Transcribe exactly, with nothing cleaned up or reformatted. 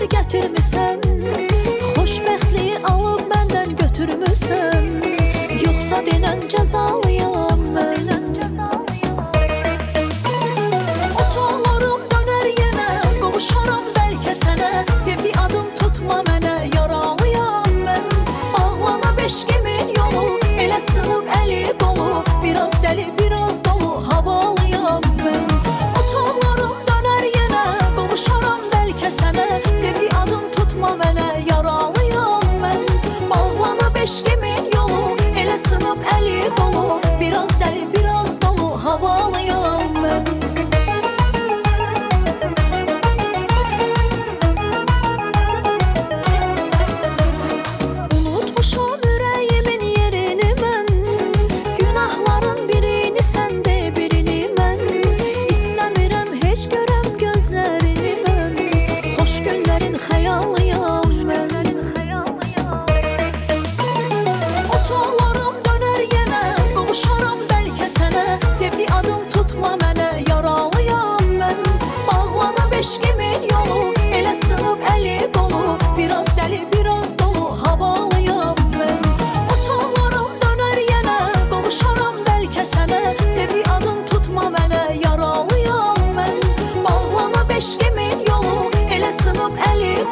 günlər gətirmisən, xoşbəxtliyi alıb məndən götürmüsən, yoxsa denən cəzalıyam mən. O çağlarım dönər yenə, qovuşaram bəlkə sənə, sevdi adım tutma mənə, yaralıyam mən. Bağlana beşkimin yolu, elə sınıb əli qolu, biraz dəli biraz dolu havalıyam mən. O çağlarım dönər yenə, qovuşaram bəlkə sənə, sevdi adım tutma mənə, yaralıyam mən. Bağlana beşkimin yolu, elə sınıb əli qolu, biraz dəli biraz dolu havalıyam mən. Unutmuşam ürəyimin yerini mən, günahların birini sən de birini mən. İstəmirəm heç görəm gözlərini mən, xoş günlərin xəyalıyam mən. O çağlarım dönər yenə, qovuşaram bəlkə sənə, sevdi adım tutma mənə, yaralıyam mən. Bağlana beşkimin yolu, elə sınıb əli qolu, biraz dəli biraz dolu havalıyam mən. O çağlarım dönər yenə, qovuşaram bəlkə sənə, sevdi adım tutma mənə, yaralıyam mən. Bağlana beşkimin yolu, elə sınıb əli